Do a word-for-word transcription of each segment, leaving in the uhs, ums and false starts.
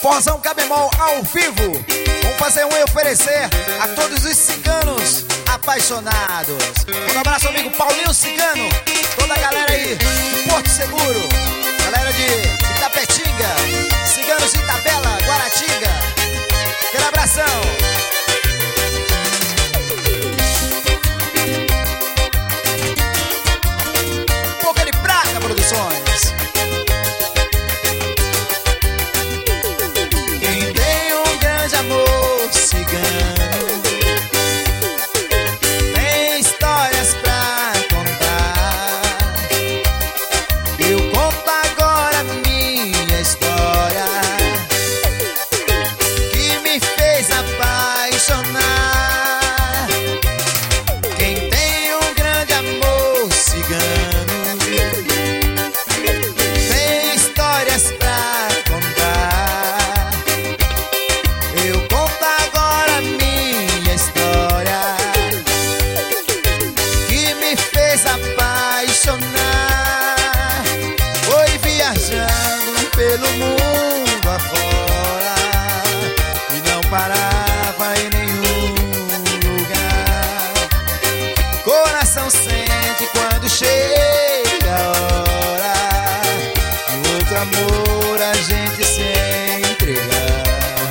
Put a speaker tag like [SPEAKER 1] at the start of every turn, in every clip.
[SPEAKER 1] Forrozão K bemol ao vivo. Vamos fazer um e oferecer a todos os ciganos apaixonados. Um abraço, amigo Paulinho Cigano, toda a galera aí de Porto Seguro, galera de Itapetinga, ciganos de Itabela, Guaratinga. Aquele abração. Boca de Prata Produções.
[SPEAKER 2] Pelo mundo afora e não parava em nenhum lugar. Coração sente quando chega a hora de outro amor a gente se entregar.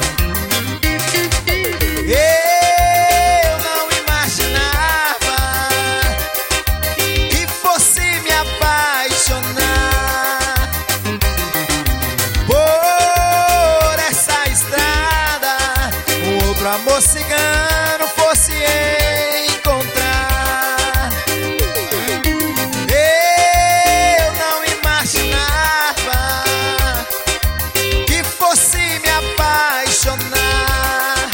[SPEAKER 2] Eu não imaginava que fosse me apaixonar amor cigano fosse encontrar. Eu não imaginava que fosse me apaixonar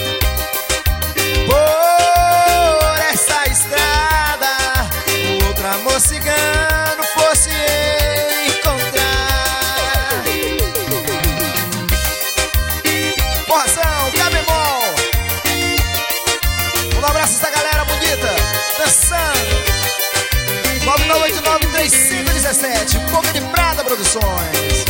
[SPEAKER 2] por essa estrada. O outro amor cigano fosse encontrar. Forrozão K bemol. Um abraço essa galera bonita, dançando. nove nove oito nove três cinco um sete, Boca de Prata Produções.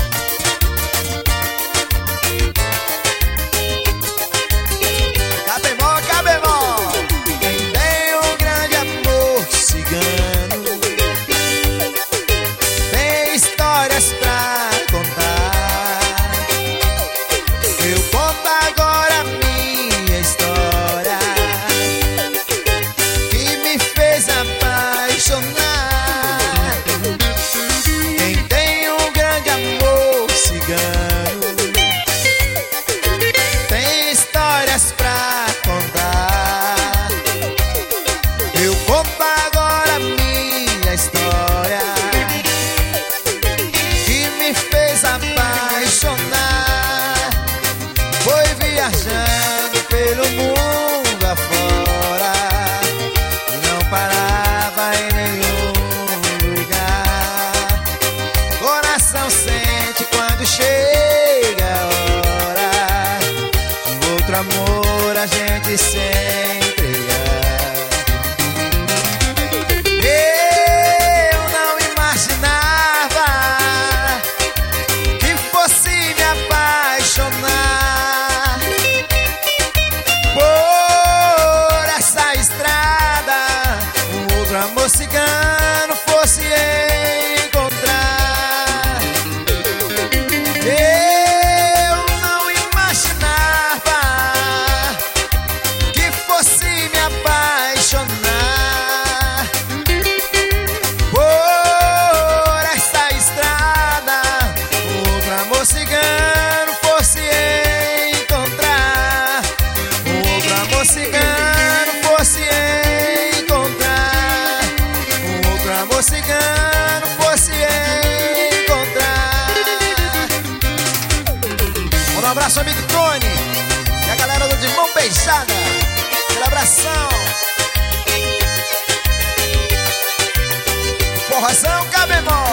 [SPEAKER 2] K bemol, K bemol. Quem tem um grande amor cigano tem histórias pra contar. Eu conto agora a minha história que me fez apaixonar. Quem tem um grande amor cigano tem histórias pra contar. Eu conto agora a minha história que me fez apaixonar. Foi viajando pelo mundo afora e não parava em nenhum lugar. Coração sente quando chega a hora de outro amor a gente se entregar. Eu não imaginava que fosse me apaixonar por essa estrada. Um outro amor cigano fosse encontrar. Eu não imaginava que fosse me apaixonar por essa estrada. Um outro amor cigano fosse encontrar. Um outro amor cigano fosse encontrar. Um outro amor cigano fosse encontrar. Um abraço, amigo Tony e a galera do de Mão Beijada. Aquele abração. Forrozão K bemol.